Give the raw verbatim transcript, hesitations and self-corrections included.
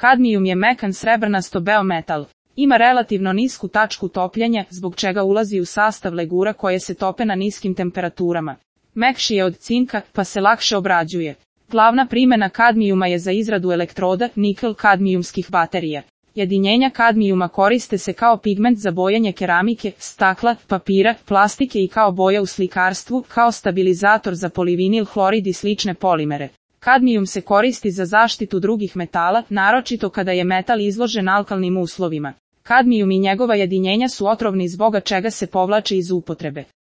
Kadmijum je mekan srebrnasto beo metal. Ima relativno nisku tačku topljenja, zbog čega ulazi u sastav legura koje se tope na niskim temperaturama. Mekši je od cinka, pa se lakše obrađuje. Glavna primjena kadmijuma je za izradu elektroda, nikel kadmijumskih baterija. Jedinjenja kadmijuma koriste se kao pigment za bojanje keramike, stakla, papira, plastike i kao boja u slikarstvu, kao stabilizator za polivinil hlorid i slične polimere. Kadmijum se koristi za zaštitu drugih metala, naročito kada je metal izložen alkalnim uslovima. Kadmijum i njegova jedinjenja su otrovni zbog čega se povlače iz upotrebe.